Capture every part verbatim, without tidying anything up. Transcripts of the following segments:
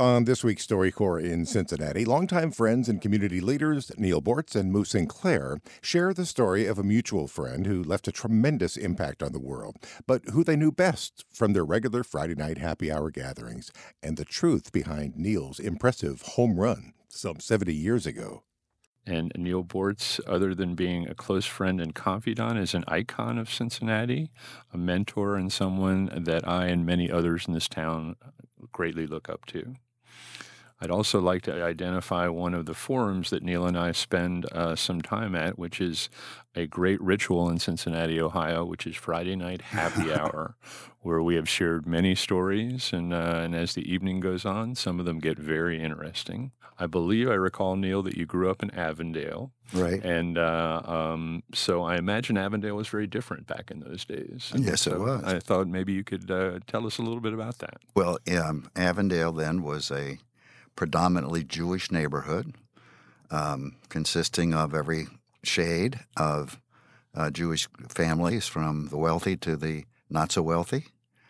On this week's StoryCorps in Cincinnati, longtime friends and community leaders Neal Boortz and Moose Sinclair share the story of a mutual friend who left a tremendous impact on the world, but who they knew best from their regular Friday night happy hour gatherings, and the truth behind Neal's impressive home run some seventy years ago. And Neal Boortz, other than being a close friend and confidant, is an icon of Cincinnati, a mentor and someone that I and many others in this town greatly look up to. I'd also like to identify one of the forums that Neal and I spend uh, some time at, which is a great ritual in Cincinnati, Ohio, which is Friday Night Happy Hour, where we have shared many stories, and, uh, and as the evening goes on, some of them get very interesting. I believe I recall, Neal, that you grew up in Avondale. Right. And uh, um, so I imagine Avondale was very different back in those days. And yes, so it was. I thought maybe you could uh, tell us a little bit about that. Well, um, Avondale then was a predominantly Jewish neighborhood, um, consisting of every shade of uh, Jewish families, from the wealthy to the not so wealthy.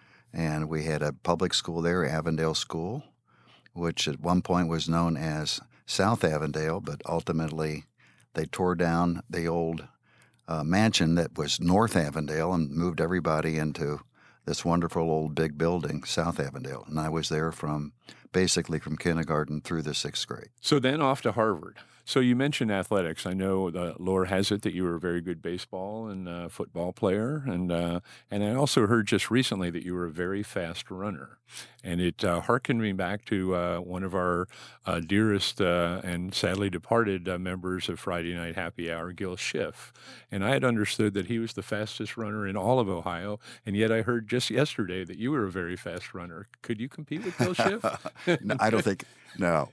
And we had a public school there, Avondale School, which at one point was known as South Avondale, but ultimately they tore down the old uh, mansion that was North Avondale and moved everybody into this wonderful old big building, South Avondale. And I was there from basically from kindergarten through the sixth grade. So then off to Harvard. So you mentioned athletics. I know the lore has it that you were a very good baseball and uh, football player, and uh, and I also heard just recently that you were a very fast runner, and it uh, hearkened me back to uh, one of our uh, dearest uh, and sadly departed uh, members of Friday Night Happy Hour, Gil Schiff, and I had understood that he was the fastest runner in all of Ohio, and yet I heard just yesterday that you were a very fast runner. Could you compete with Gil Schiff? No, I don't think. No.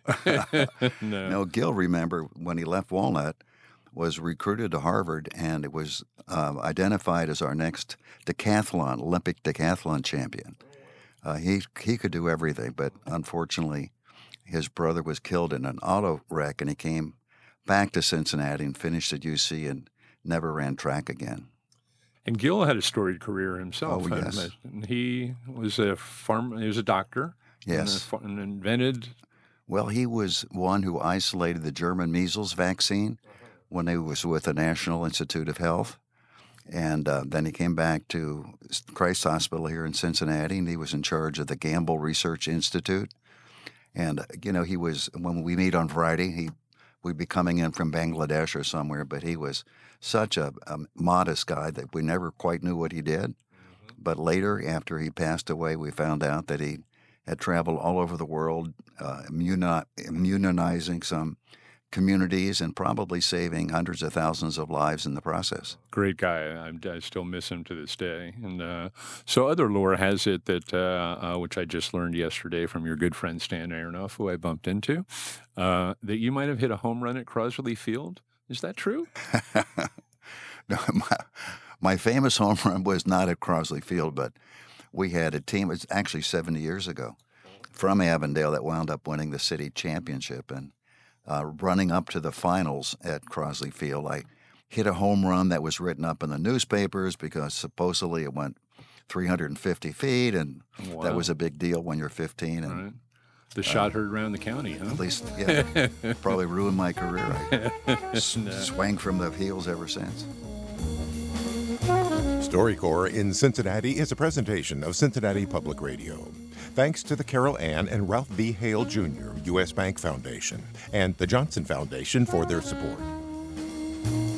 no. No, Gil, remember, when he left Walnut, was recruited to Harvard, and it was uh, identified as our next decathlon, Olympic decathlon champion. Uh, he he could do everything, but unfortunately, his brother was killed in an auto wreck, and he came back to Cincinnati and finished at U C and never ran track again. And Gil had a storied career himself. Oh, yes. He was a farm. He was a doctor. Yes. And, and invented. Well, he was one who isolated the German measles vaccine when he was with the National Institute of Health. And uh, then he came back to Christ Hospital here in Cincinnati, and he was in charge of the Gamble Research Institute. And, you know, he was, when we meet on Friday, he would be coming in from Bangladesh or somewhere, but he was such a, a modest guy that we never quite knew what he did. Mm-hmm. But later, after he passed away, we found out that he had traveled all over the world, uh, immuni- immunizing some communities and probably saving hundreds of thousands of lives in the process. Great guy. I, I still miss him to this day. And uh, so other lore has it that, uh, uh, which I just learned yesterday from your good friend Stan Aronoff, who I bumped into, uh, that you might have hit a home run at Crosley Field. Is that true? No, my, my famous home run was not at Crosley Field, but we had a team, it's actually seventy years ago, from Avondale that wound up winning the city championship. And uh, running up to the finals at Crosley Field, I hit a home run that was written up in the newspapers because supposedly it went three hundred fifty feet, and wow. That was a big deal when you're fifteen. And right. The shot uh, heard around the county, huh? At least, yeah. Probably ruined my career. I s- no. swang from the heels ever since. StoryCorps in Cincinnati is a presentation of Cincinnati Public Radio. Thanks to the Carol Ann and Ralph V. Hale Junior U S Bank Foundation and the Johnson Foundation for their support.